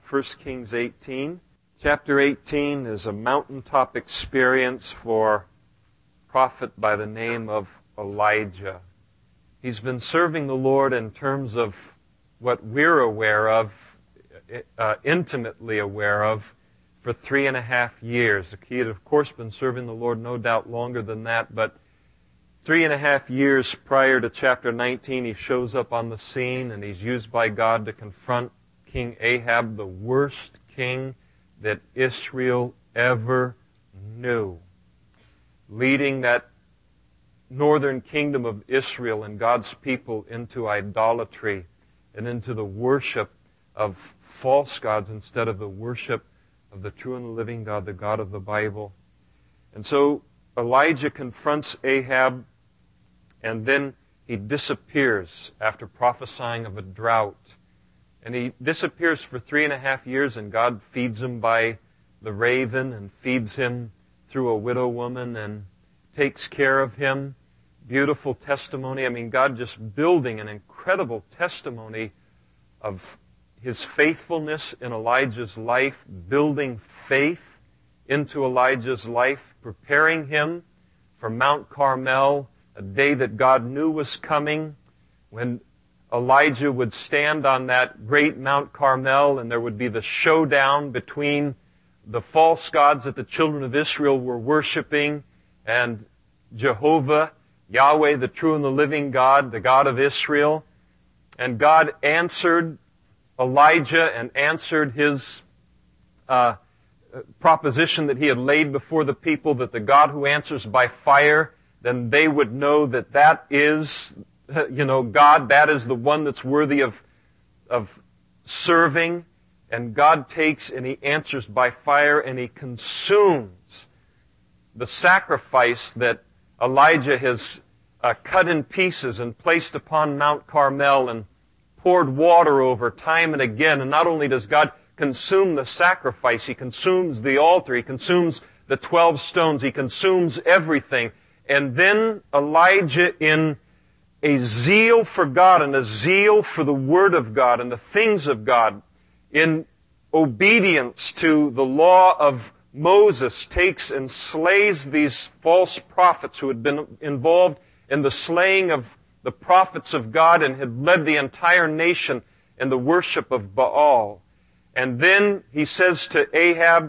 1 Kings 18. Chapter 18 is a mountaintop experience for a prophet by the name of Elijah. He's been serving the Lord in terms of what we're aware of, intimately aware of, for 3.5 years. He had, of course, been serving the Lord no doubt longer than that, but 3.5 years prior to chapter 19, he shows up on the scene and he's used by God to confront King Ahab, the worst king that Israel ever knew, leading that northern kingdom of Israel and God's people into idolatry and into the worship of false gods instead of the worship of the true and the living God, the God of the Bible. And so Elijah confronts Ahab, and then he disappears after prophesying of a drought. And he disappears for 3.5 years, and God feeds him by the raven and feeds him through a widow woman and takes care of him. Beautiful testimony. I mean, God just building an incredible testimony of His faithfulness in Elijah's life, building faith into Elijah's life, preparing him for Mount Carmel, a day that God knew was coming, when Elijah would stand on that great Mount Carmel and there would be the showdown between the false gods that the children of Israel were worshiping and Jehovah, Yahweh, the true and the living God, the God of Israel. And God answered Elijah and answered his proposition that he had laid before the people, that the God who answers by fire, then they would know that that is, God, that is the one that's worthy of serving. And God takes and He answers by fire and He consumes the sacrifice that Elijah has cut in pieces and placed upon Mount Carmel and poured water over time and again. And not only does God consume the sacrifice, He consumes the altar, He consumes the 12 stones, He consumes everything. And then Elijah, in a zeal for God and a zeal for the Word of God and the things of God, in obedience to the law of Moses, takes and slays these false prophets who had been involved in the slaying of the prophets of God and had led the entire nation in the worship of Baal. And then he says to Ahab,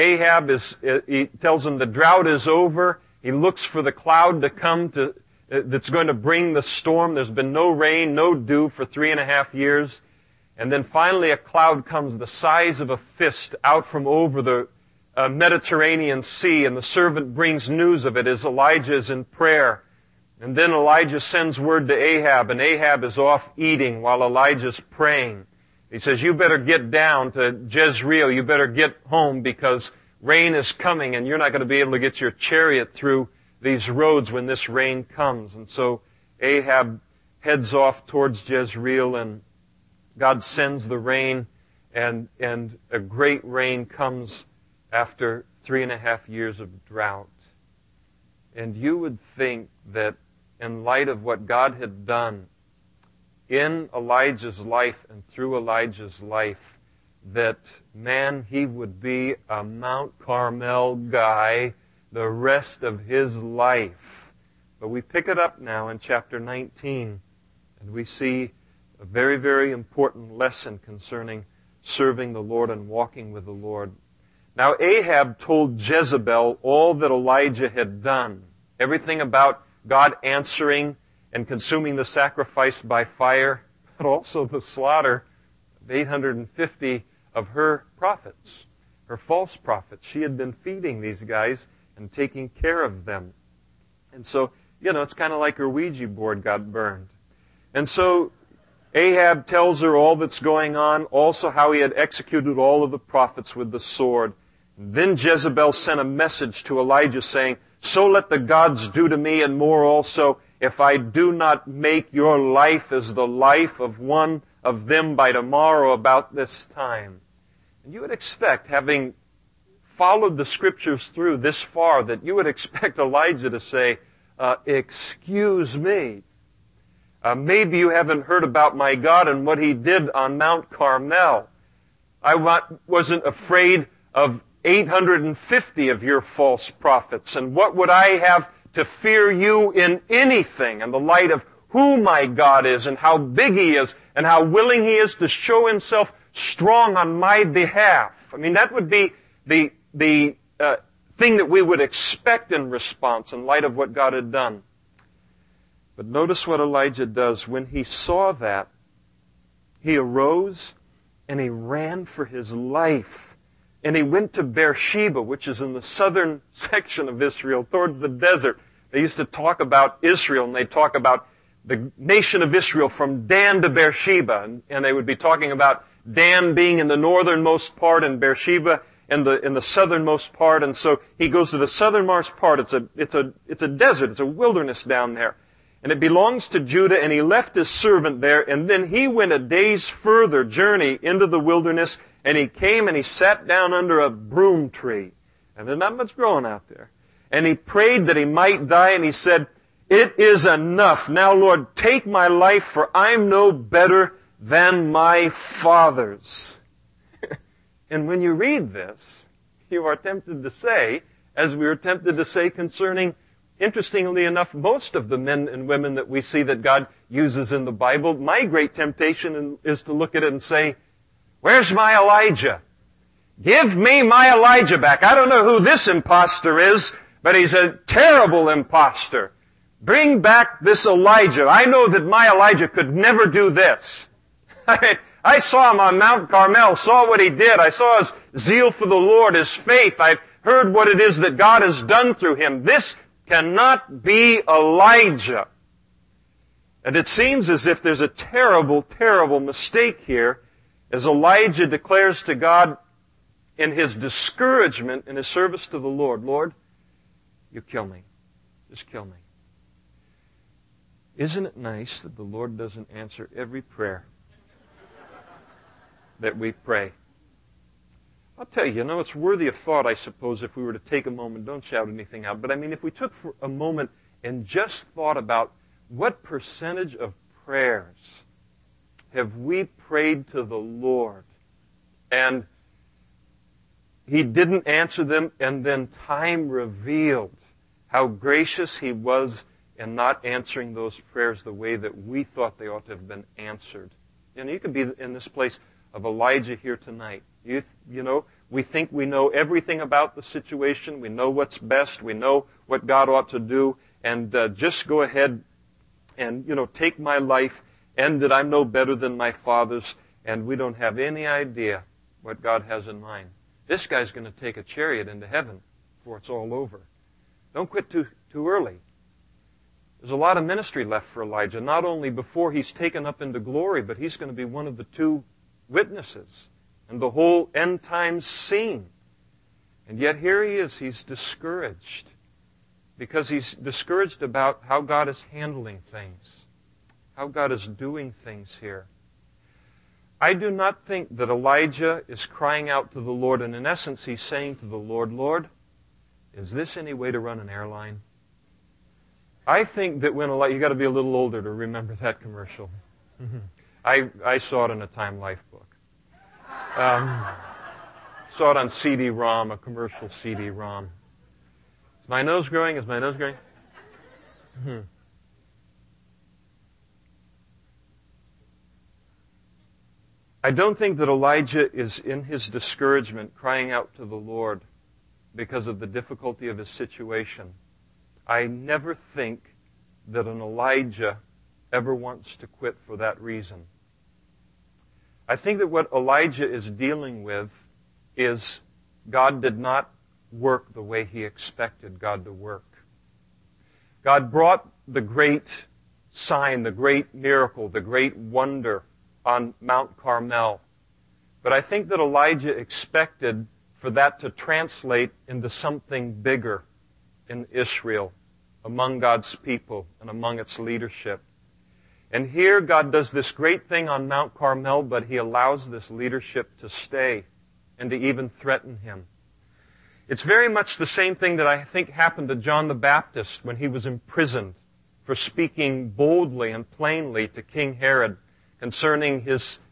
he tells him the drought is over. He looks for the cloud to come that's going to bring the storm. There's been no rain, no dew for 3.5 years. And then finally a cloud comes the size of a fist out from over the Mediterranean Sea, and the servant brings news of it as Elijah is in prayer. And then Elijah sends word to Ahab, and Ahab is off eating while Elijah's praying. He says, you better get down to Jezreel. You better get home because rain is coming and you're not going to be able to get your chariot through these roads when this rain comes. And so Ahab heads off towards Jezreel, and God sends the rain, and a great rain comes after 3.5 years of drought. And you would think that in light of what God had done in Elijah's life and through Elijah's life, that, man, he would be a Mount Carmel guy the rest of his life. But we pick it up now in chapter 19, and we see a very, very important lesson concerning serving the Lord and walking with the Lord. Now Ahab told Jezebel all that Elijah had done, everything about God answering and consuming the sacrifice by fire, but also the slaughter of 850 of her prophets, her false prophets. She had been feeding these guys and taking care of them. And so, it's kind of like her Ouija board got burned. And so Ahab tells her all that's going on, also how he had executed all of the prophets with the sword. Then Jezebel sent a message to Elijah saying, so let the gods do to me and more also, if I do not make your life as the life of one of them by tomorrow about this time. And you would expect, having followed the Scriptures through this far, that you would expect Elijah to say, excuse me. Maybe you haven't heard about my God and what He did on Mount Carmel. wasn't afraid of 850 of your false prophets. And what would I have to fear you in anything in the light of who my God is and how big He is and how willing He is to show Himself strong on my behalf? I mean, that would be the thing that we would expect in response in light of what God had done. But notice what Elijah does. When he saw that, he arose and he ran for his life. And he went to Beersheba, which is in the southern section of Israel, towards the desert. They used to talk about Israel, and they'd talk about the nation of Israel from Dan to Beersheba. And they would be talking about Dan being in the northernmost part and Beersheba in the southernmost part. And so he goes to the southernmost part. It's a desert. It's a wilderness down there. And it belongs to Judah, and he left his servant there, and then he went a day's further journey into the wilderness, and he came and he sat down under a broom tree. And there's not much growing out there. And he prayed that he might die, and he said, "It is enough. Now, Lord, take my life, for I'm no better than my fathers." And when you read this, you are tempted to say, as we were tempted to say concerning, interestingly enough, most of the men and women that we see that God uses in the Bible, my great temptation is to look at it and say, "Where's my Elijah? Give me my Elijah back. I don't know who this imposter is, but he's a terrible imposter. Bring back this Elijah. I know that my Elijah could never do this." I saw him on Mount Carmel, saw what he did. I saw his zeal for the Lord, his faith. I've heard what it is that God has done through him. This cannot be Elijah. And it seems as if there's a terrible, terrible mistake here, as Elijah declares to God in his discouragement in his service to the Lord, "Lord, you kill me. Just kill me." Isn't it nice that the Lord doesn't answer every prayer that we pray? I'll tell you, it's worthy of thought, I suppose, if we were to take a moment. Don't shout anything out. But I mean, if we took for a moment and just thought about what percentage of prayers have we prayed to the Lord and He didn't answer them, and then time revealed how gracious He was in not answering those prayers the way that we thought they ought to have been answered. You could be in this place of Elijah here tonight. You know, we think we know everything about the situation. We know what's best. We know what God ought to do. And just go ahead and, take my life, end it. I'm no better than my fathers. And we don't have any idea what God has in mind. This guy's going to take a chariot into heaven before it's all over. Don't quit too early. There's a lot of ministry left for Elijah, not only before he's taken up into glory, but he's going to be one of the two witnesses and the whole end times scene. And yet here he is, he's discouraged. Because he's discouraged about how God is handling things, how God is doing things here. I do not think that Elijah is crying out to the Lord, and in essence he's saying to the Lord, "Lord, is this any way to run an airline?" I think that when Elijah, you got to be a little older to remember that commercial. I saw it in a Time Life book. Saw it on CD-ROM, a commercial CD-ROM. Is my nose growing? Is my nose growing? I don't think that Elijah is in his discouragement crying out to the Lord because of the difficulty of his situation. I never think that an Elijah ever wants to quit for that reason. I think that what Elijah is dealing with is God did not work the way he expected God to work. God brought the great sign, the great miracle, the great wonder on Mount Carmel. But I think that Elijah expected for that to translate into something bigger in Israel, among God's people and among its leadership. And here God does this great thing on Mount Carmel, but He allows this leadership to stay and to even threaten him. It's very much the same thing that I think happened to John the Baptist when he was imprisoned for speaking boldly and plainly to King Herod concerning his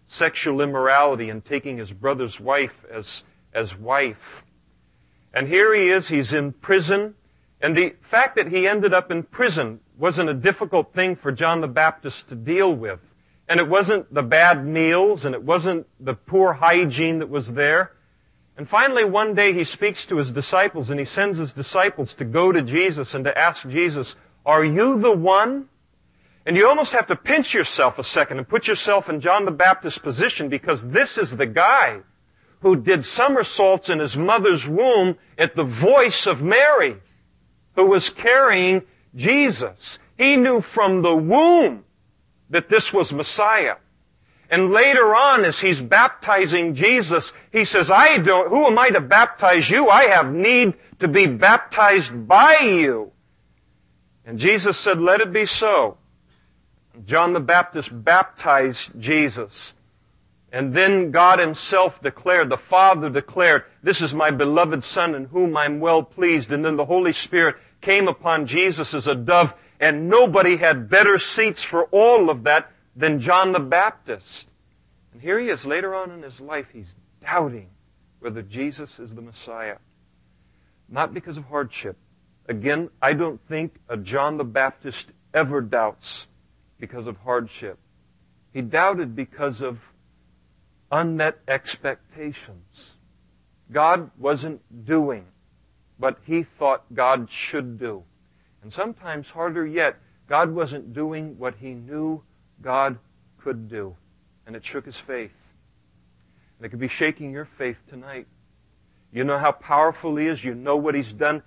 sexual immorality and taking his brother's wife as wife. And here he is, he's in prison. And the fact that he ended up in prison wasn't a difficult thing for John the Baptist to deal with. And it wasn't the bad meals, and it wasn't the poor hygiene that was there. And finally, one day he speaks to his disciples, and he sends his disciples to go to Jesus and to ask Jesus, "Are you the one?" And you almost have to pinch yourself a second and put yourself in John the Baptist's position, because this is the guy who did somersaults in his mother's womb at the voice of Mary, who was carrying Jesus. He knew from the womb that this was Messiah. And later on, as he's baptizing Jesus, he says, who am I to baptize you? I have need to be baptized by you. And Jesus said, "Let it be so." John the Baptist baptized Jesus. And then God himself declared, the Father declared, "This is my beloved Son in whom I'm well pleased." And then the Holy Spirit came upon Jesus as a dove, and nobody had better seats for all of that than John the Baptist. And here he is later on in his life, he's doubting whether Jesus is the Messiah. Not because of hardship. Again, I don't think a John the Baptist ever doubts because of hardship. He doubted because of unmet expectations. God wasn't doing what he thought God should do. And sometimes, harder yet, God wasn't doing what he knew God could do. And it shook his faith. And it could be shaking your faith tonight. You know how powerful he is. You know what he's done.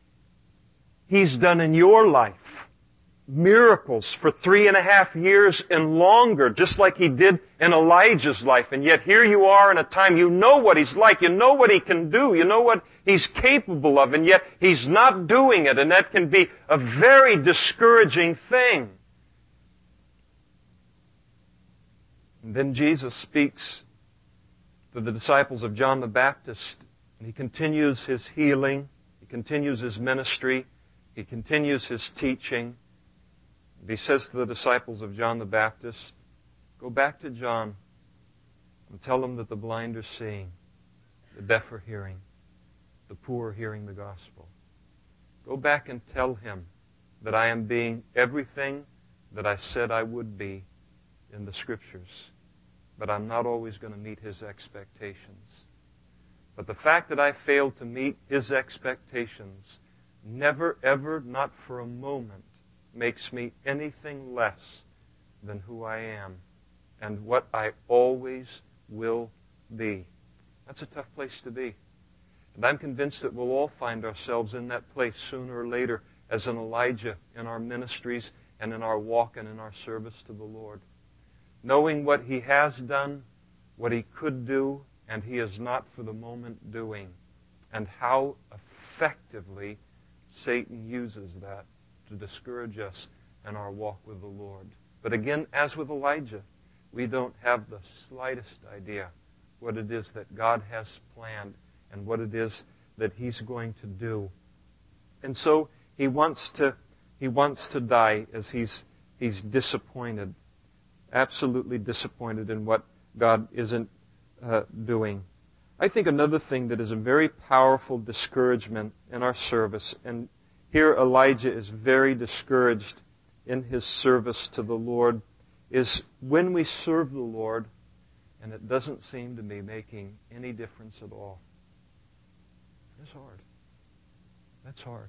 He's done in your life miracles for 3.5 years and longer, just like he did in Elijah's life. And yet here you are in a time, you know what he's like, you know what he can do, you know what he's capable of, and yet he's not doing it, and that can be a very discouraging thing. And then Jesus speaks to the disciples of John the Baptist, and he continues his healing, he continues his ministry, he continues his teaching. He says to the disciples of John the Baptist, "Go back to John and tell him that the blind are seeing, the deaf are hearing, the poor are hearing the gospel. Go back and tell him that I am being everything that I said I would be in the Scriptures, but I'm not always going to meet his expectations. But the fact that I failed to meet his expectations never, ever, not for a moment, makes me anything less than who I am and what I always will be." That's a tough place to be. And I'm convinced that we'll all find ourselves in that place sooner or later as an Elijah in our ministries and in our walk and in our service to the Lord. Knowing what he has done, what he could do, and he is not for the moment doing. And how effectively Satan uses that to discourage us in our walk with the Lord. But again, as with Elijah, we don't have the slightest idea what it is that God has planned and what it is that he's going to do. And so he wants to die as he's disappointed, absolutely disappointed in what God isn't doing. I think another thing that is a very powerful discouragement in our service, and here Elijah is very discouraged in his service to the Lord, is when we serve the Lord and it doesn't seem to be making any difference at all. It's hard. That's hard.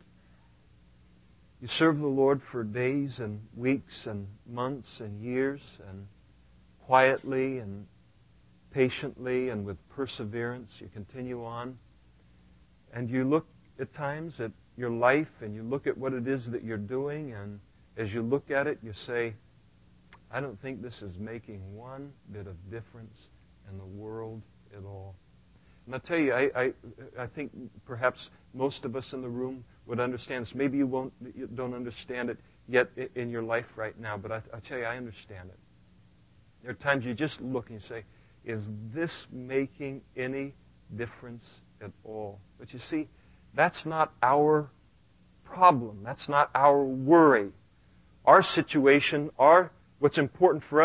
You serve the Lord for days and weeks and months and years, and quietly and patiently and with perseverance you continue on. And you look at times at your life and you look at what it is that you're doing, and as you look at it you say, I don't think this is making one bit of difference in the world at all. And I'll tell you, I think perhaps most of us in the room would understand this. Maybe you don't understand it yet in your life right now, but I tell you, I understand it. There are times you just look and you say, is this making any difference at all? But you see, that's not our problem. That's not our worry. Our situation, what's important for us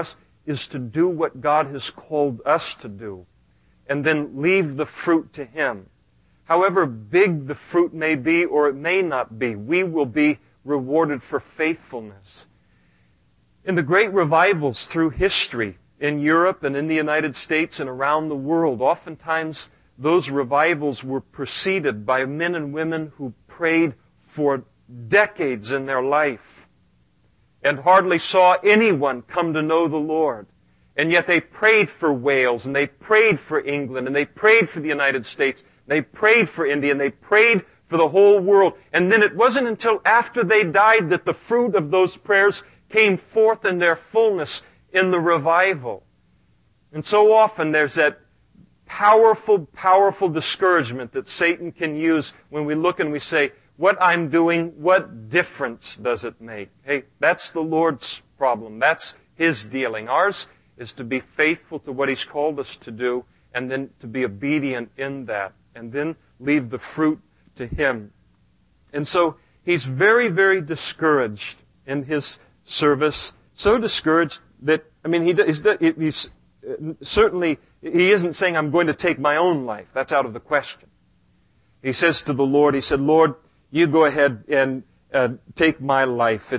is to do what God has called us to do, and then leave the fruit to Him. However big the fruit may be or it may not be, we will be rewarded for faithfulness. In the great revivals through history, in Europe and in the United States and around the world, oftentimes those revivals were preceded by men and women who prayed for decades in their life and hardly saw anyone come to know the Lord. And yet they prayed for Wales, and they prayed for England, and they prayed for the United States, they prayed for India, and they prayed for the whole world. And then it wasn't until after they died that the fruit of those prayers came forth in their fullness in the revival. And so often there's that powerful, powerful discouragement that Satan can use when we look and we say, what I'm doing, what difference does it make? Hey, that's the Lord's problem. That's His dealing. Ours is to be faithful to what He's called us to do, and then to be obedient in that, and then leave the fruit to Him. And so he's very, very discouraged in his service. So discouraged that, he's certainly, he isn't saying, I'm going to take my own life. That's out of the question. He says to the Lord, he said, Lord, you go ahead and take my life.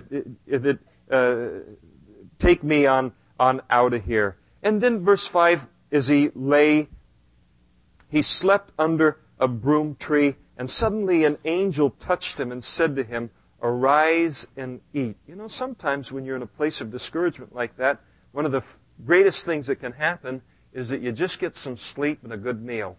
Take me on out of here. And then verse 5, as he slept under a broom tree, and suddenly an angel touched him and said to him, arise and eat. You know, sometimes when you're in a place of discouragement like that, one of the greatest things that can happen is that you just get some sleep and a good meal.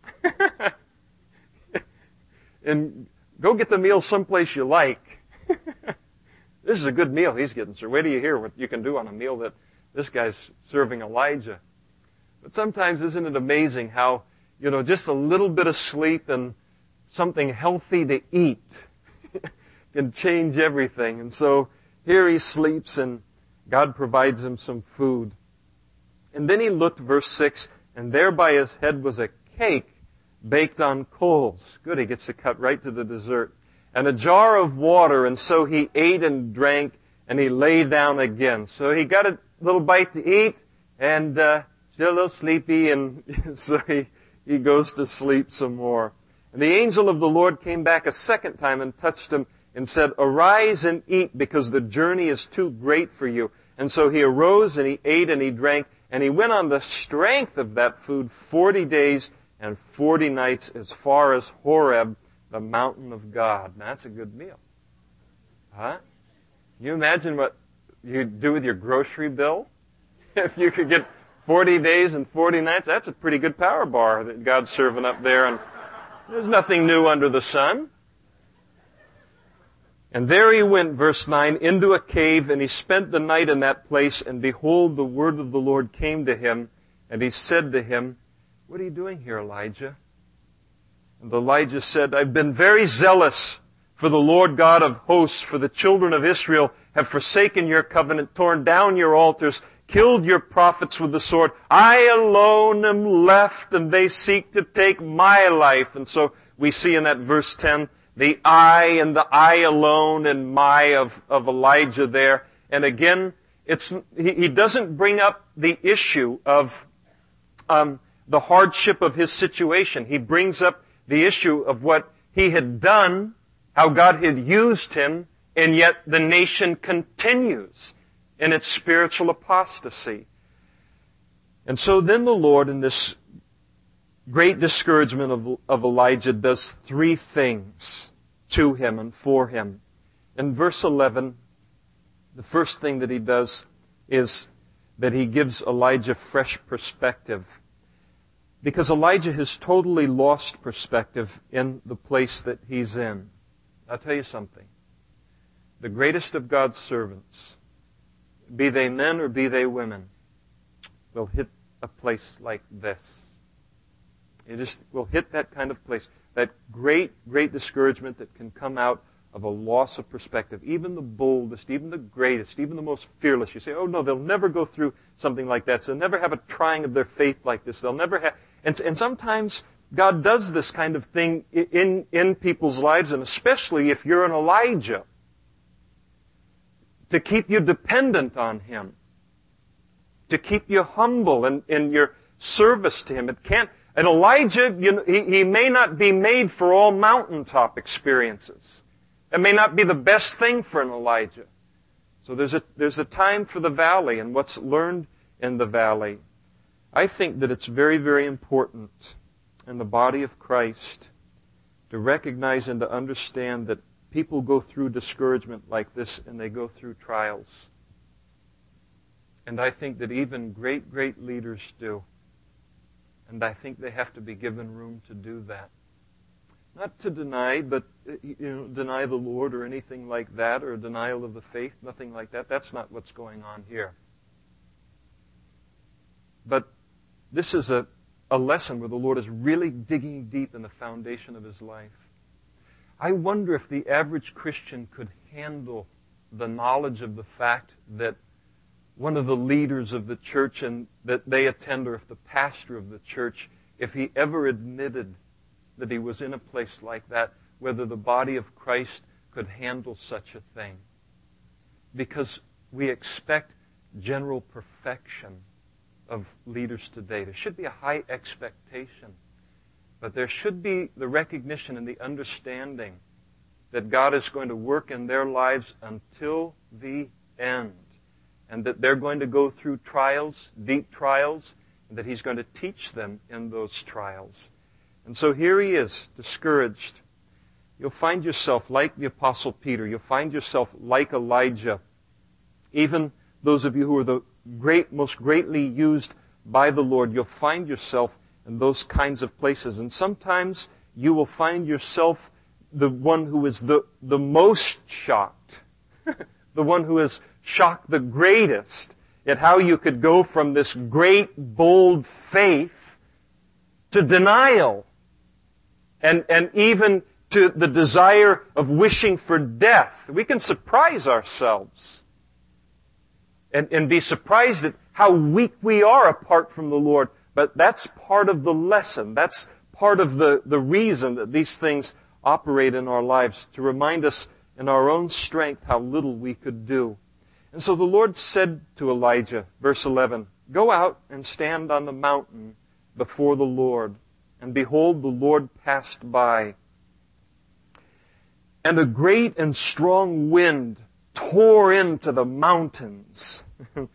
And go get the meal someplace you like. This is a good meal he's getting, sir. Wait till you hear what you can do on a meal that this guy's serving Elijah. But sometimes isn't it amazing how, just a little bit of sleep and something healthy to eat can change everything. And so here he sleeps and God provides him some food. And then he looked, verse 6, and there by his head was a cake baked on coals. Good, he gets to cut right to the dessert. And a jar of water, and so he ate and drank, and he lay down again. So he got a little bite to eat, and still a little sleepy, and so he goes to sleep some more. And the angel of the Lord came back a second time and touched him and said, arise and eat, because the journey is too great for you. And so he arose and he ate and he drank, and he went on the strength of that food 40 days and 40 nights as far as Horeb, the mountain of God. Now, that's a good meal. Huh? Can you imagine what you'd do with your grocery bill? If you could get 40 days and 40 nights, that's a pretty good power bar that God's serving up there. And there's nothing new under the sun. And there he went, verse 9, into a cave, and he spent the night in that place. And behold, the word of the Lord came to him, and he said to him, what are you doing here, Elijah? And Elijah said, I've been very zealous for the Lord God of hosts, for the children of Israel have forsaken your covenant, torn down your altars, killed your prophets with the sword. I alone am left, and they seek to take my life. And so we see in that verse 10, the I and the I alone and my of Elijah there. And again, he doesn't bring up the issue of the hardship of his situation. He brings up the issue of what he had done, how God had used him, and yet the nation continues in its spiritual apostasy. And so then the Lord, in this great discouragement of Elijah, does three things to him and for him. In verse 11, the first thing that he does is that he gives Elijah fresh perspective. Because Elijah has totally lost perspective in the place that he's in. I'll tell you something. The greatest of God's servants, be they men or be they women, will hit a place like this. It just will hit that kind of place. That great, great discouragement that can come out of a loss of perspective. Even the boldest, even the greatest, even the most fearless. You say, oh no, they'll never go through something like that. So they'll never have a trying of their faith like this. They'll never have... And sometimes God does this kind of thing in people's lives, and especially if you're an Elijah, to keep you dependent on Him. to keep you humble in your service to Him. It can't. And Elijah, he may not be made for all mountaintop experiences. It may not be the best thing for an Elijah. So there's a time for the valley and what's learned in the valley. I think that it's very, very important in the body of Christ to recognize and to understand that people go through discouragement like this and they go through trials. And I think that even great, great leaders do. And I think they have to be given room to do that. Not to deny, but deny the Lord or anything like that, or a denial of the faith, nothing like that. That's not what's going on here. But this is a lesson where the Lord is really digging deep in the foundation of his life. I wonder if the average Christian could handle the knowledge of the fact that one of the leaders of the church and that they attend, or if the pastor of the church, if he ever admitted that he was in a place like that, whether the body of Christ could handle such a thing. Because we expect general perfection of leaders today. There should be a high expectation. But there should be the recognition and the understanding that God is going to work in their lives until the end. And that they're going to go through trials, deep trials, and that He's going to teach them in those trials. And so here he is, discouraged. You'll find yourself like the Apostle Peter. You'll find yourself like Elijah. Even those of you who are the most greatly used by the Lord, you'll find yourself in those kinds of places. And sometimes you will find yourself the one who is the most shocked. The one who is shocked the greatest at how you could go from this great, bold faith to denial. And even to the desire of wishing for death. We can surprise ourselves. And be surprised at how weak we are apart from the Lord. But that's part of the lesson. That's part of the reason that these things operate in our lives, to remind us in our own strength how little we could do. And so the Lord said to Elijah, verse 11, "Go out and stand on the mountain before the Lord. And behold, the Lord passed by. And a great and strong wind tore into the mountains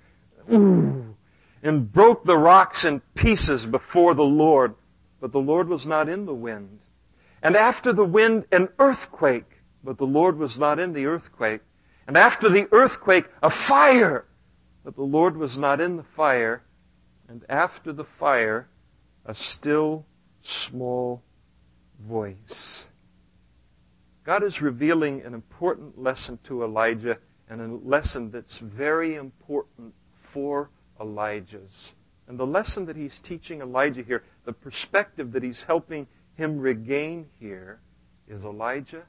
and broke the rocks in pieces before the Lord. But the Lord was not in the wind. And after the wind, an earthquake. But the Lord was not in the earthquake. And after the earthquake, a fire. But the Lord was not in the fire. And after the fire, a still small voice." God is revealing an important lesson to Elijah, and a lesson that's very important for Elijah's. And the lesson that he's teaching Elijah here, the perspective that he's helping him regain here, is, Elijah,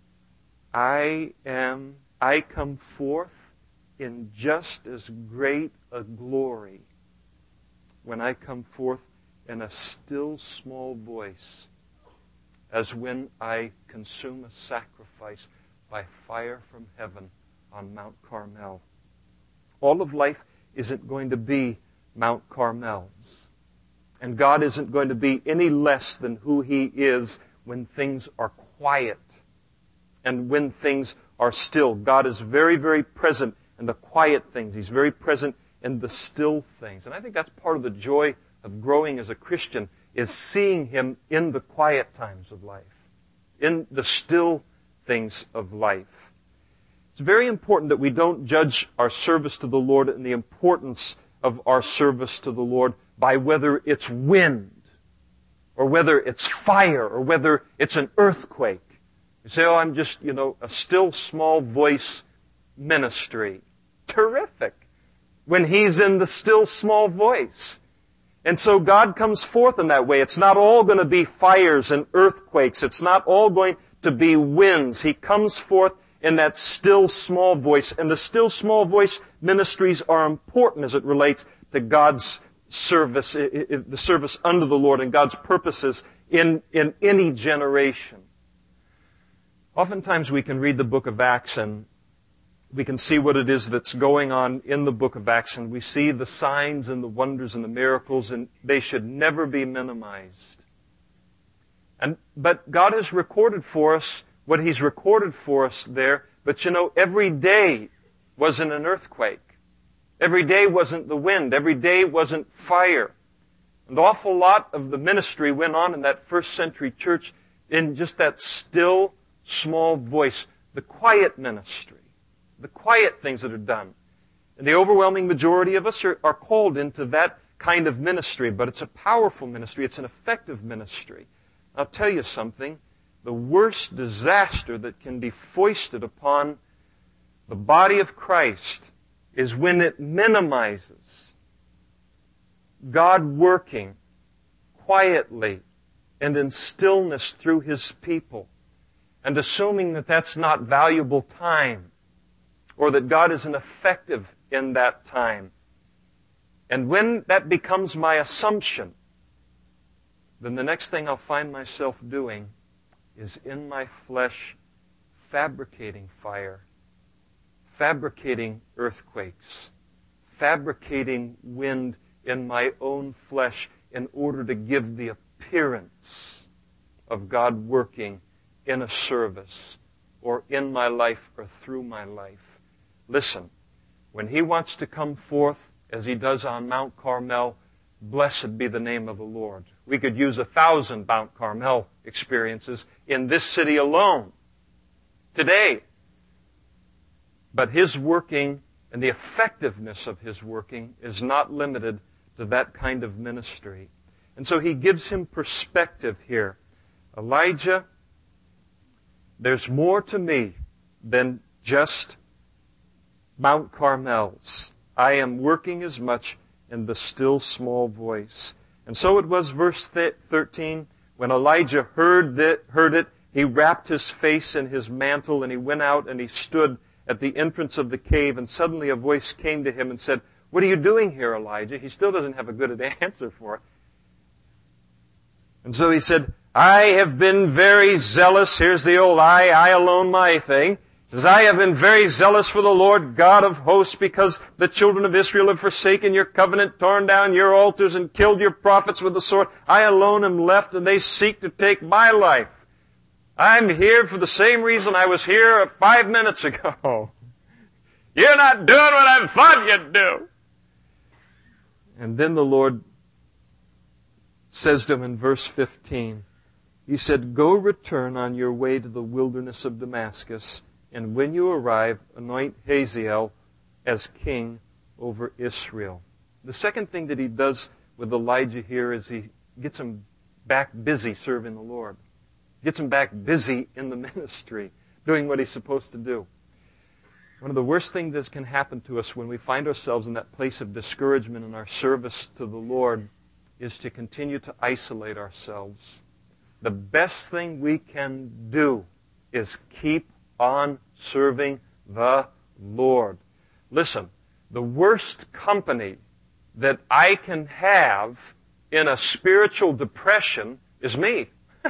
I come forth in just as great a glory when I come forth in a still small voice as when I consume a sacrifice by fire from heaven on Mount Carmel. All of life isn't going to be Mount Carmel's. And God isn't going to be any less than who He is when things are quiet and when things are still. God is very, very present in the quiet things. He's very present in the still things. And I think that's part of the joy of growing as a Christian, is seeing Him in the quiet times of life, in the still things of life. It's very important that we don't judge our service to the Lord and the importance of our service to the Lord by whether it's wind, or whether it's fire, or whether it's an earthquake. You say, oh, I'm just, a still small voice ministry. Terrific. When He's in the still small voice. And so God comes forth in that way. It's not all going to be fires and earthquakes. It's not all going to be winds. He comes forth in that still small voice. And the still small voice ministries are important as it relates to God's service, the service unto the Lord and God's purposes in any generation. Oftentimes we can read the book of Acts and we can see what it is that's going on in the book of Acts, and we see the signs and the wonders and the miracles, and they should never be minimized. But God has recorded for us what He's recorded for us there, but every day wasn't an earthquake. Every day wasn't the wind. Every day wasn't fire. An awful lot of the ministry went on in that first century church in just that still, small voice, the quiet ministry, the quiet things that are done. And the overwhelming majority of us are called into that kind of ministry, but it's a powerful ministry. It's an effective ministry. I'll tell you something. The worst disaster that can be foisted upon the body of Christ is when it minimizes God working quietly and in stillness through His people, and assuming that that's not valuable time, or that God isn't effective in that time. And when that becomes my assumption, then the next thing I'll find myself doing is in my flesh fabricating fire, fabricating earthquakes, fabricating wind in my own flesh in order to give the appearance of God working in a service or in my life or through my life. Listen, when He wants to come forth, as He does on Mount Carmel, blessed be the name of the Lord. We could use 1,000 Mount Carmel experiences in this city alone today. But His working and the effectiveness of His working is not limited to that kind of ministry. And so He gives him perspective here. Elijah, there's more to me than just Mount Carmel's. I am working as much in the still small voice. And so it was, verse 13, when Elijah heard it, he wrapped his face in his mantle, and he went out and he stood at the entrance of the cave, and suddenly a voice came to him and said, "What are you doing here, Elijah?" He still doesn't have a good answer for it. And so he said, "I have been very zealous." Here's the old I alone, my thing. He says, "I have been very zealous for the Lord God of hosts, because the children of Israel have forsaken your covenant, torn down your altars, and killed your prophets with the sword. I alone am left, and they seek to take my life. I'm here for the same reason I was here 5 minutes ago. You're not doing what I thought you'd do." And then the Lord says to him in verse 15, He said, "Go return on your way to the wilderness of Damascus, and when you arrive, anoint Hazael as king over Israel." The second thing that He does with Elijah here is He gets him back busy serving the Lord. Gets him back busy in the ministry, doing what he's supposed to do. One of the worst things that can happen to us when we find ourselves in that place of discouragement in our service to the Lord is to continue to isolate ourselves. The best thing we can do is keep on serving the Lord. Listen, the worst company that I can have in a spiritual depression is me.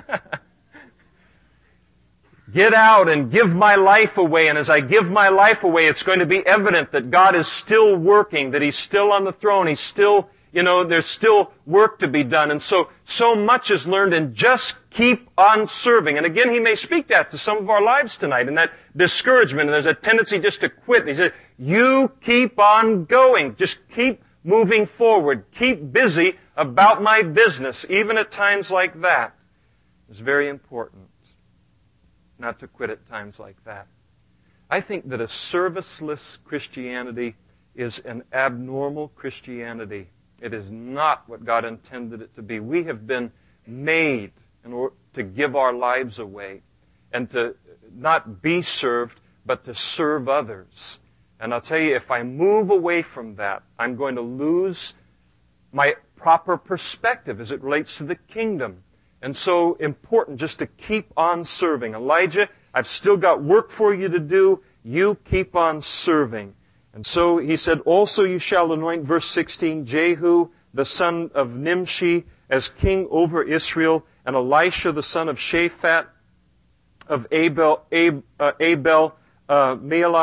Get out and give my life away, and as I give my life away, it's going to be evident that God is still working, that He's still on the throne, He's still, there's still work to be done. And so much is learned, and just keep on serving. And again, He may speak that to some of our lives tonight, and that discouragement, and there's a tendency just to quit. And He said, you keep on going. Just keep moving forward. Keep busy about my business, even at times like that. It's very important not to quit at times like that. I think that a serviceless Christianity is an abnormal Christianity. It is not what God intended it to be. We have been made in order to give our lives away and to not be served, but to serve others. And I'll tell you, if I move away from that, I'm going to lose my proper perspective as it relates to the kingdom. And so important just to keep on serving. Elijah, I've still got work for you to do. You keep on serving. And so he said, also you shall anoint, verse 16, Jehu, the son of Nimshi, as king over Israel, and Elisha, the son of Shaphat, of Abel, Melah,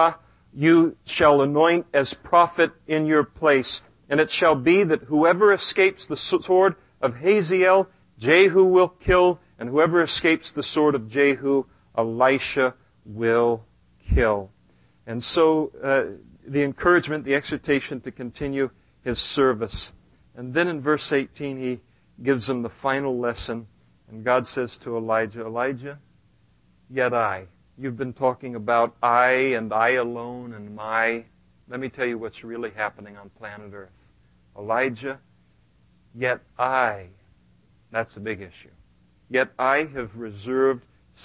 you shall anoint as prophet in your place. And it shall be that whoever escapes the sword of Hazael, Jehu will kill, and whoever escapes the sword of Jehu, Elisha will kill." And so the encouragement, the exhortation to continue his service. And then in verse 18, he gives him the final lesson. And God says to Elijah, "Elijah, yet I." You've been talking about I and I alone and my. Let me tell you what's really happening on planet Earth. Elijah, yet I. That's a big issue. Yet I have reserved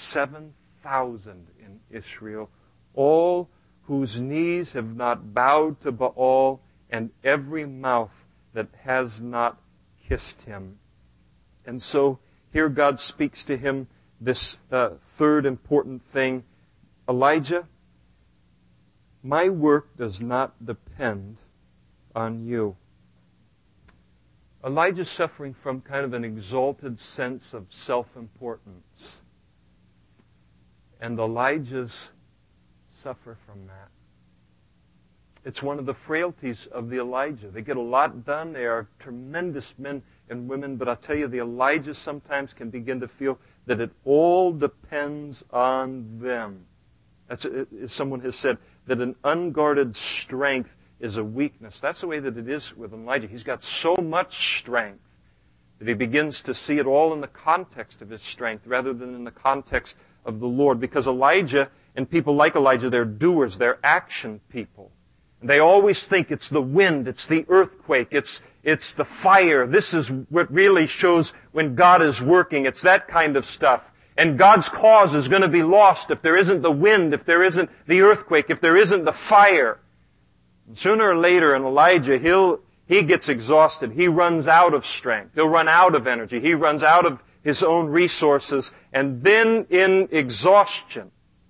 7,000 in Israel, all whose knees have not bowed to Baal, and every mouth that has not kissed him. And so here God speaks to him this third important thing. Elijah, my work does not depend on you. Elijah's suffering from kind of an exalted sense of self-importance. And Elijah's suffer from that. It's one of the frailties of the Elijah. They get a lot done. They are tremendous men and women. But I'll tell you, the Elijah sometimes can begin to feel that it all depends on them. That's, as someone has said, that an unguarded strength is a weakness. That's the way that it is with Elijah. He's got so much strength that he begins to see it all in the context of his strength rather than in the context of the Lord. Because Elijah and people like Elijah, they're doers, they're action people. And they always think it's the wind, it's the earthquake, it's the fire. This is what really shows when God is working. It's that kind of stuff. And God's cause is going to be lost if there isn't the wind, if there isn't the earthquake, if there isn't the fire. And sooner or later in Elijah, he gets exhausted. He runs out of strength. He'll run out of energy. He runs out of his own resources. And then in exhaustion,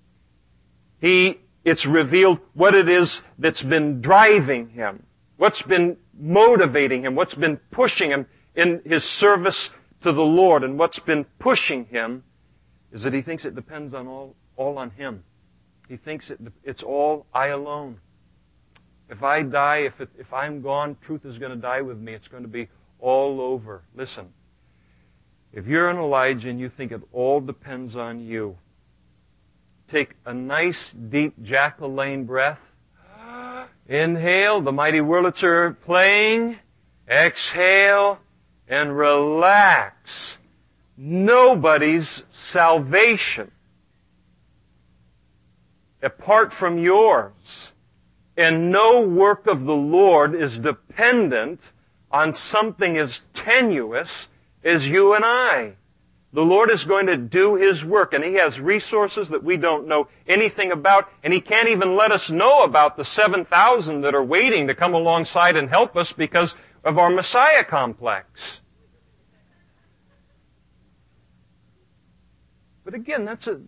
it's revealed what it is that's been driving him, what's been motivating him, what's been pushing him in his service to the Lord. And what's been pushing him is that he thinks it depends on all on him. He thinks it's all I alone. If I die, if I'm gone, truth is going to die with me. It's going to be all over. Listen, if you're an Elijah and you think it all depends on you, take a nice, deep Jack LaLanne breath. Inhale, the mighty Wurlitzer playing. Exhale, and relax. Nobody's salvation, apart from yours, and no work of the Lord is dependent on something as tenuous as you and I. The Lord is going to do His work, and He has resources that we don't know anything about, and He can't even let us know about the 7,000 that are waiting to come alongside and help us because of our Messiah complex. But again, that's an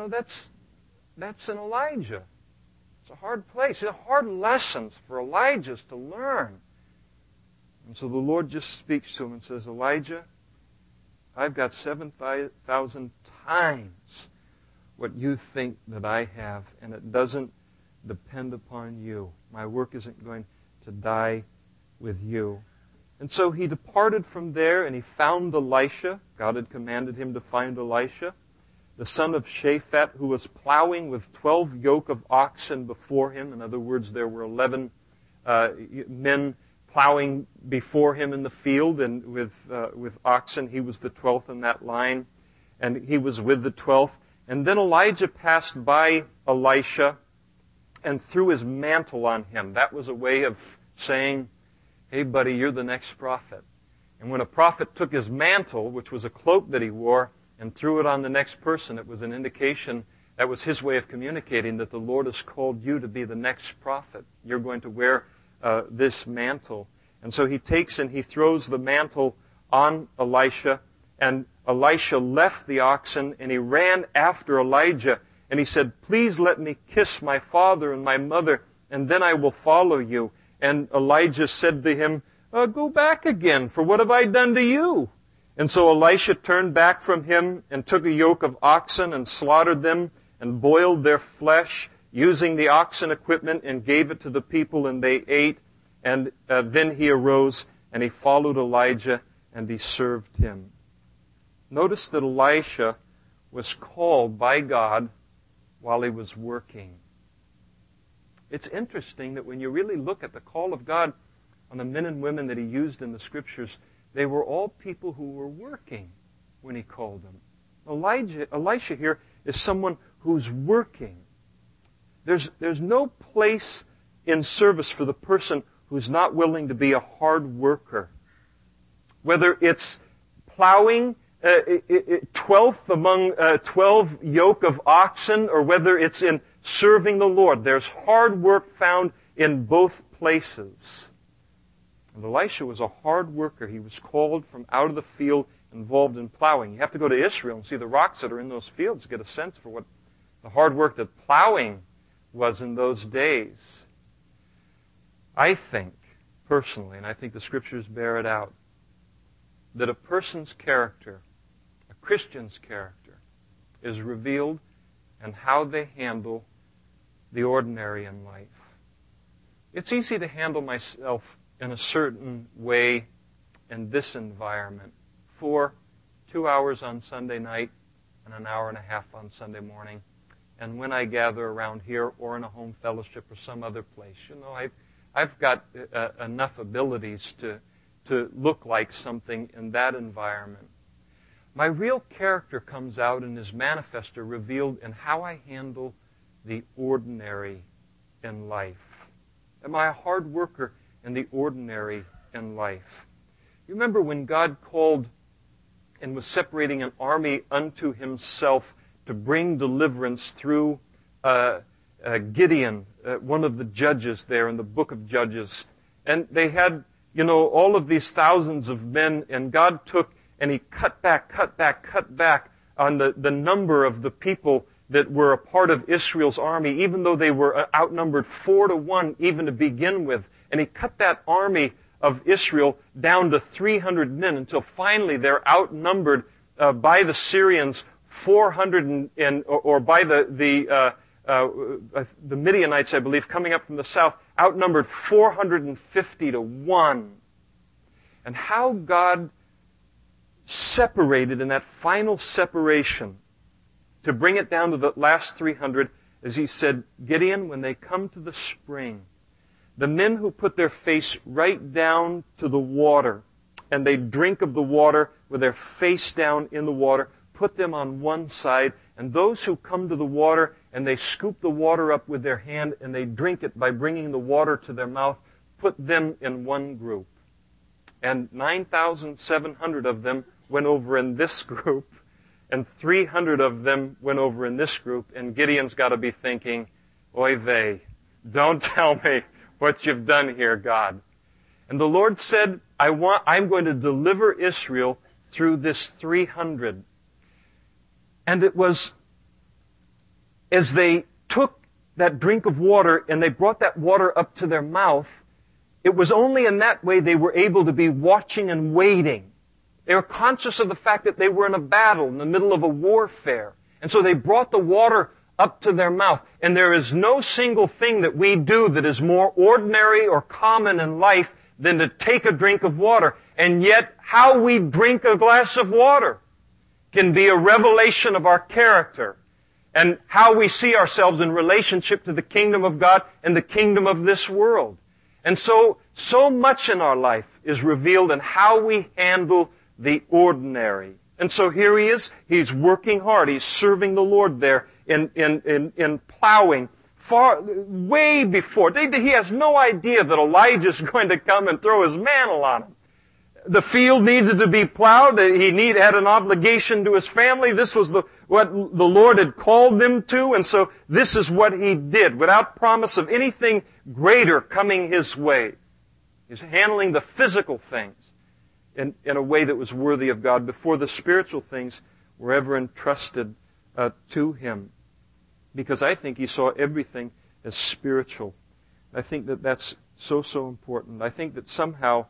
Elijah. It's a hard place. It's hard lessons for Elijahs to learn. And so the Lord just speaks to him and says, Elijah, I've got 7,000 times what you think that I have, and it doesn't depend upon you. My work isn't going to die with you. And so he departed from there, and he found Elisha. God had commanded him to find Elisha, the son of Shaphat, who was plowing with 12 yoke of oxen before him. In other words, there were 11 men plowing before him in the field, and with oxen. He was the 12th in that line, and he was with the 12th. And then Elijah passed by Elisha and threw his mantle on him. That was a way of saying, hey, buddy, you're the next prophet. And when a prophet took his mantle, which was a cloak that he wore, and threw it on the next person, it was an indication, that was his way of communicating that the Lord has called you to be the next prophet. You're going to wear this mantle. And so he takes and he throws the mantle on Elisha, and Elisha left the oxen, and he ran after Elijah, and he said, please let me kiss my father and my mother, and then I will follow you. And Elijah said to him, go back again, for what have I done to you? And so Elisha turned back from him and took a yoke of oxen and slaughtered them and boiled their flesh, using the oxen equipment, and gave it to the people, and they ate. And then he arose, and he followed Elijah, and he served him. Notice that Elisha was called by God while he was working. It's interesting that when you really look at the call of God on the men and women that he used in the Scriptures, they were all people who were working when he called them. Elisha here is someone who's working. There's no place in service for the person who's not willing to be a hard worker. Whether it's plowing 12th among 12 yoke of oxen, or whether it's in serving the Lord, there's hard work found in both places. And Elisha was a hard worker. He was called from out of the field, involved in plowing. You have to go to Israel and see the rocks that are in those fields to get a sense for what the hard work that plowing was in those days. I think, personally, and I think the Scriptures bear it out, that a person's character, a Christian's character, is revealed in how they handle the ordinary in life. It's easy to handle myself in a certain way in this environment for 2 hours on Sunday night and an hour and a half on Sunday morning, and when I gather around here or in a home fellowship or some other place. You know, I've got enough abilities to look like something in that environment. My real character comes out and is manifest or revealed in how I handle the ordinary in life. Am I a hard worker in the ordinary in life? You remember when God called and was separating an army unto himself to bring deliverance through Gideon, one of the judges there in the book of Judges. And they had, all of these thousands of men, and God took and he cut back on the number of the people that were a part of Israel's army, even though they were outnumbered 4-1 even to begin with. And he cut that army of Israel down to 300 men until finally they're outnumbered by the Syrians 400 or by the Midianites, I believe, coming up from the south, outnumbered 450-1. And how God separated in that final separation to bring it down to the last 300, as he said, Gideon, when they come to the spring, the men who put their face right down to the water, and they drink of the water with their face down in the water, put them on one side, and those who come to the water and they scoop the water up with their hand and they drink it by bringing the water to their mouth, put them in one group. And 9,700 of them went over in this group, and 300 of them went over in this group, and Gideon's got to be thinking, oy vey, don't tell me what you've done here, God. And the Lord said, I'm going to deliver Israel through this 300. And it was, as they took that drink of water and they brought that water up to their mouth, it was only in that way they were able to be watching and waiting. They were conscious of the fact that they were in a battle, in the middle of a warfare. And so they brought the water up to their mouth. And there is no single thing that we do that is more ordinary or common in life than to take a drink of water. And yet, how we drink a glass of water can be a revelation of our character and how we see ourselves in relationship to the kingdom of God and the kingdom of this world. And so much in our life is revealed in how we handle the ordinary. And so here he is. He's working hard. He's serving the Lord there in plowing way before. He has no idea that Elijah's going to come and throw his mantle on him. The field needed to be plowed. He had an obligation to his family. This was what the Lord had called them to. And so this is what he did without promise of anything greater coming his way. He's handling the physical things in a way that was worthy of God before the spiritual things were ever entrusted to him. Because I think he saw everything as spiritual. I think that that's so important. I think that somehow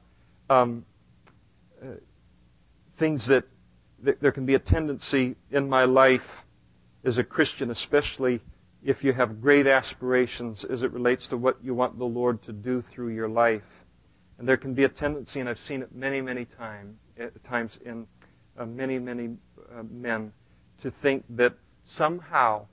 things that there can be a tendency in my life as a Christian, especially if you have great aspirations as it relates to what you want the Lord to do through your life. And there can be a tendency, and I've seen it many, many times in many men, to think that somehow,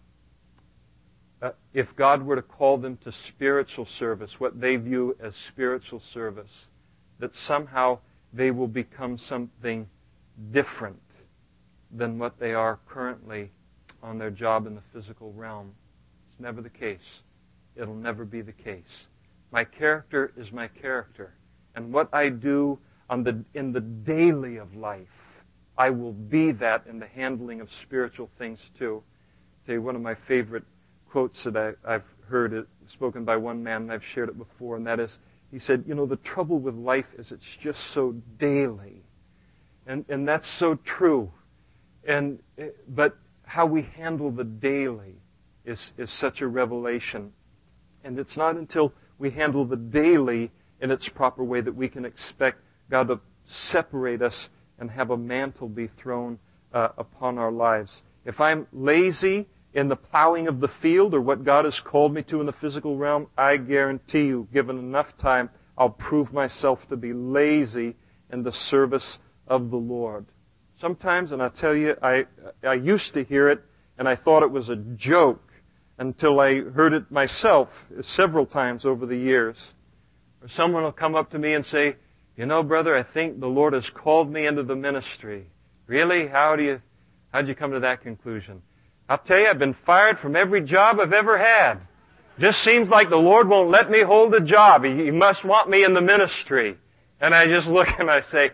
if God were to call them to spiritual service, what they view as spiritual service, that somehow they will become something different than what they are currently on their job in the physical realm. It's never the case. It'll never be the case. My character is my character. And what I do in the daily of life, I will be that in the handling of spiritual things too. I'll tell you one of my favorite quotes that I've heard it spoken by one man, and I've shared it before, and that is, he said, the trouble with life is it's just so daily. And that's so true. But how we handle the daily is such a revelation. And it's not until we handle the daily in its proper way that we can expect God to separate us and have a mantle be thrown upon our lives. If I'm lazy in the plowing of the field or what God has called me to in the physical realm, I guarantee you, given enough time, I'll prove myself to be lazy in the service of the Lord. Sometimes, and I tell you, I used to hear it, and I thought it was a joke until I heard it myself several times over the years. Or someone will come up to me and say, brother, I think the Lord has called me into the ministry. Really? How'd you come to that conclusion? I'll tell you, I've been fired from every job I've ever had. Just seems like the Lord won't let me hold a job. He must want me in the ministry. And I just look and I say,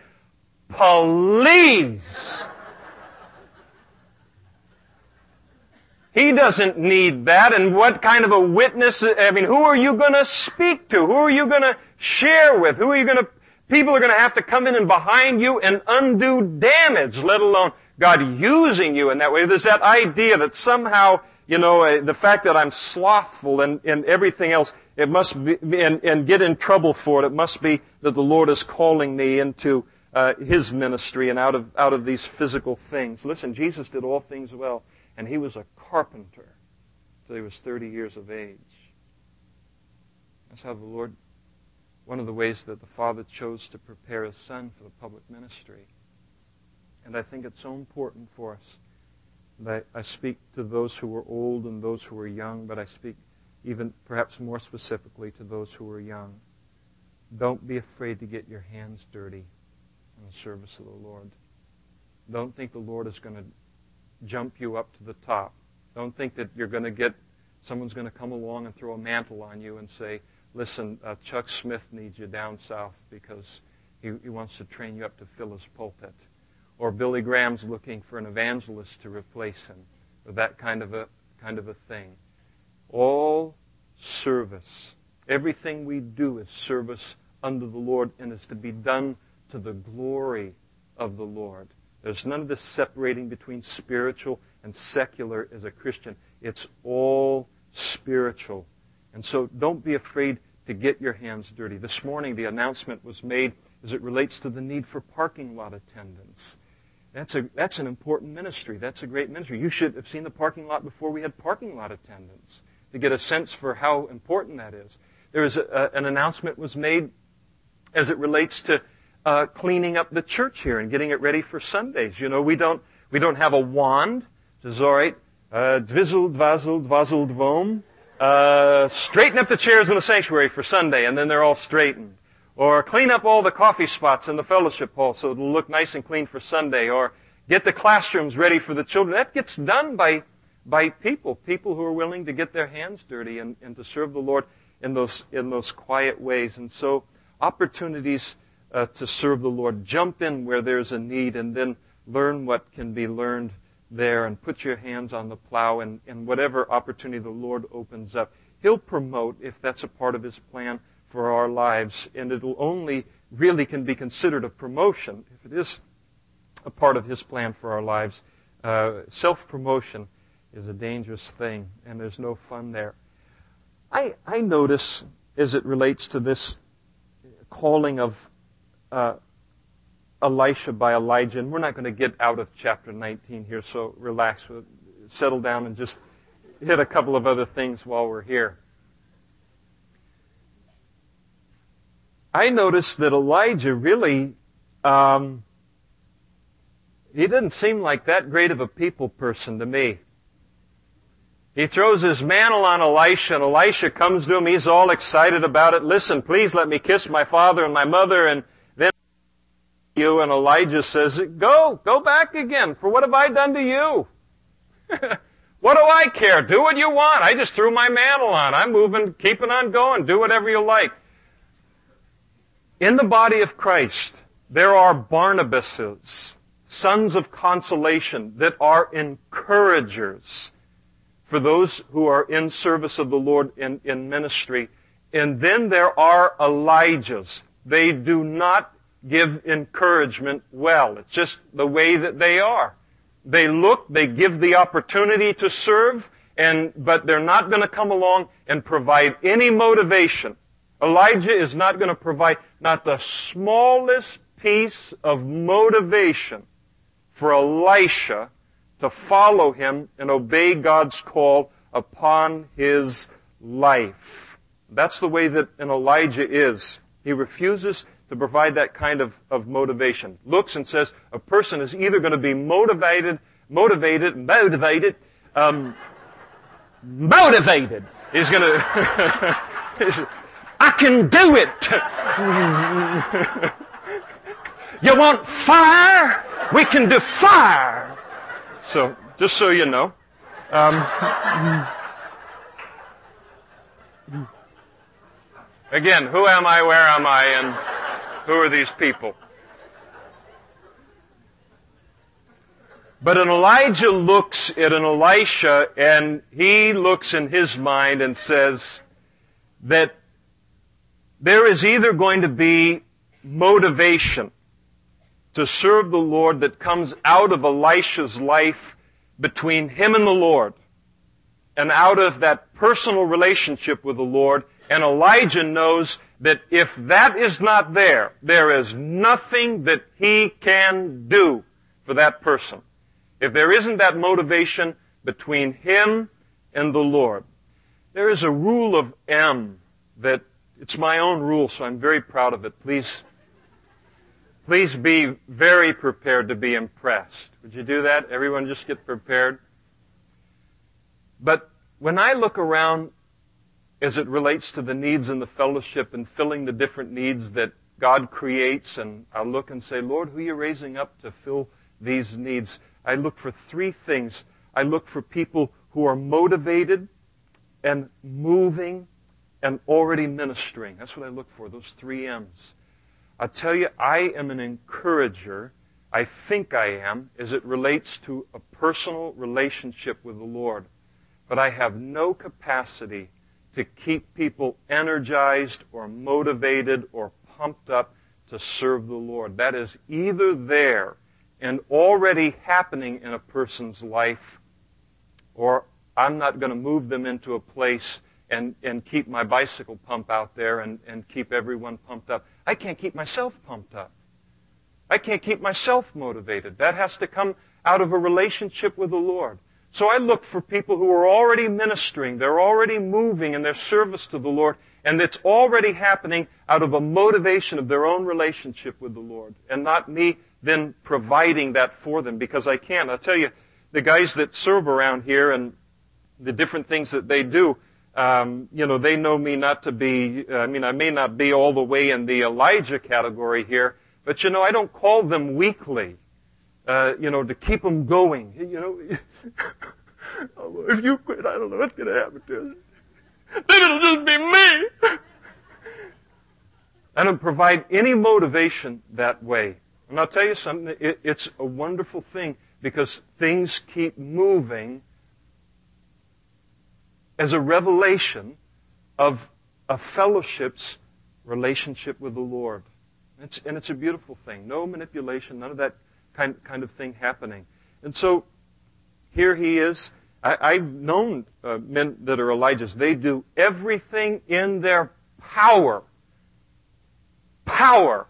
please! He doesn't need that. And what kind of a witness, who are you going to speak to? Who are you going to share with? People are going to have to come in behind you and undo damage, let alone God using you in that way. There's that idea that somehow, the fact that I'm slothful and everything else, it must be, and get in trouble for it, it must be that the Lord is calling me into His ministry and out of these physical things. Listen, Jesus did all things well, and He was a carpenter till He was 30 years of age. That's how the Lord, one of the ways that the Father chose to prepare His Son for the public ministry. And I think it's so important for us that I speak to those who are old and those who are young, but I speak even perhaps more specifically to those who are young. Don't be afraid to get your hands dirty in the service of the Lord. Don't think the Lord is going to jump you up to the top. Don't think that someone's going to come along and throw a mantle on you and say, listen, Chuck Smith needs you down south because he wants to train you up to fill his pulpit. Or Billy Graham's looking for an evangelist to replace him, or that kind of a thing. All service, everything we do is service unto the Lord and is to be done to the glory of the Lord. There's none of this separating between spiritual and secular as a Christian. It's all spiritual. And so don't be afraid to get your hands dirty. This morning the announcement was made as it relates to the need for parking lot attendants. That's an important ministry. That's a great ministry. You should have seen the parking lot before we had parking lot attendants to get a sense for how important that is. There is an announcement was made as it relates to cleaning up the church here and getting it ready for Sundays. We don't have a wand. It says, all right, dvizzle, dvazzle, dvazzle, dvom. Straighten up the chairs in the sanctuary for Sunday, and then they're all straightened. Or clean up all the coffee spots in the fellowship hall so it'll look nice and clean for Sunday. Or get the classrooms ready for the children. That gets done by people who are willing to get their hands dirty and to serve the Lord in those quiet ways. And so opportunities to serve the Lord. Jump in where there's a need and then learn what can be learned there and put your hands on the plow and whatever opportunity the Lord opens up. He'll promote if that's a part of His plan for our lives, and it'll only really can be considered a promotion if it is a part of His plan for our lives. Self-promotion is a dangerous thing, and there's no fun there. I notice, as it relates to this calling of Elisha by Elijah, and we're not going to get out of chapter 19 here, so relax, settle down, and just hit a couple of other things while we're here. I noticed that Elijah really, he didn't seem like that great of a people person to me. He throws his mantle on Elisha, and Elisha comes to him. He's all excited about it. Listen, please let me kiss my father and my mother, and then you. And Elijah says, go back again. For what have I done to you? What do I care? Do what you want. I just threw my mantle on. I'm moving, keeping on going. Do whatever you like. In the body of Christ, there are Barnabases, sons of consolation, that are encouragers for those who are in service of the Lord in ministry. And then there are Elijahs. They do not give encouragement well. It's just the way that they are. They give the opportunity to serve, but they're not going to come along and provide any motivation. Elijah is not going to provide not the smallest piece of motivation for Elisha to follow him and obey God's call upon his life. That's the way that an Elijah is. He refuses to provide that kind of motivation. Looks and says a person is either going to be motivated. He's going to, I can do it. You want fire? We can do fire. So, just so you know. Again, who am I, where am I, and who are these people? But an Elijah looks at an Elisha, and he looks in his mind and says that there is either going to be motivation to serve the Lord that comes out of Elisha's life between him and the Lord, and out of that personal relationship with the Lord. And Elijah knows that if that is not there, there is nothing that he can do for that person. If there isn't that motivation between him and the Lord. There is a rule of M that, it's my own rule, so I'm very proud of it. Please be very prepared to be impressed. Would you do that? Everyone just get prepared. But when I look around as it relates to the needs in the fellowship and filling the different needs that God creates, and I look and say, Lord, who are you raising up to fill these needs? I look for three things. I look for people who are motivated and moving and already ministering. That's what I look for, those three M's. I tell you, I am an encourager. I think I am, as it relates to a personal relationship with the Lord. But I have no capacity to keep people energized or motivated or pumped up to serve the Lord. That is either there and already happening in a person's life, or I'm not going to move them into a place and keep my bicycle pump out there and keep everyone pumped up. I can't keep myself pumped up. I can't keep myself motivated. That has to come out of a relationship with the Lord. So I look for people who are already ministering, they're already moving in their service to the Lord, and it's already happening out of a motivation of their own relationship with the Lord, and not me then providing that for them, because I can't. I'll tell you, the guys that serve around here and the different things that they do, they know me not to be, I may not be all the way in the Elijah category here, but I don't call them weekly, to keep them going. If you quit, I don't know what's going to happen to us. Then it'll just be me. I don't provide any motivation that way. And I'll tell you something, it's a wonderful thing because things keep moving as a revelation of a fellowship's relationship with the Lord. And it's a beautiful thing. No manipulation, none of that kind of thing happening. And so here he is. I've known men that are Elijahs. They do everything in their power. Power.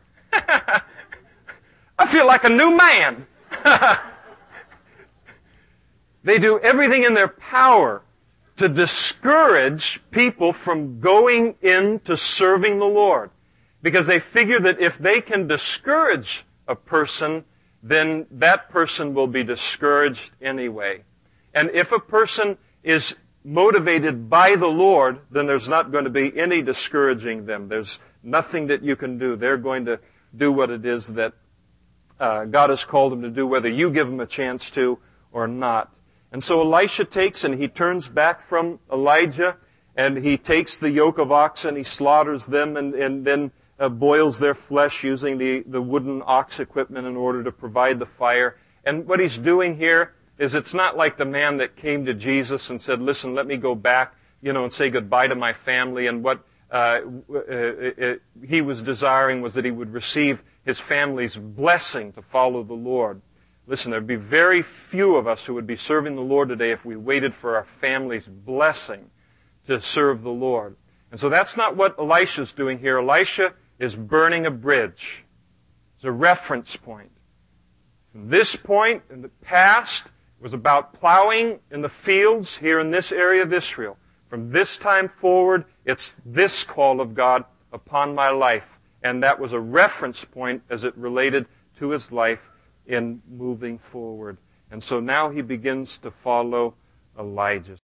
I feel like a new man. They do everything in their power to discourage people from going into serving the Lord. Because they figure that if they can discourage a person, then that person will be discouraged anyway. And if a person is motivated by the Lord, then there's not going to be any discouraging them. There's nothing that you can do. They're going to do what it is that God has called them to do, whether you give them a chance to or not. And so Elisha takes and he turns back from Elijah, and he takes the yoke of oxen, he slaughters them, and then boils their flesh using the wooden ox equipment in order to provide the fire. And what he's doing here is it's not like the man that came to Jesus and said, listen, let me go back, and say goodbye to my family. And what he was desiring was that he would receive his family's blessing to follow the Lord. Listen, there'd be very few of us who would be serving the Lord today if we waited for our family's blessing to serve the Lord. And so that's not what Elisha's doing here. Elisha is burning a bridge. It's a reference point. From this point in the past, it was about plowing in the fields here in this area of Israel. From this time forward, it's this call of God upon my life. And that was a reference point as it related to his life in moving forward. And so now he begins to follow Elijah.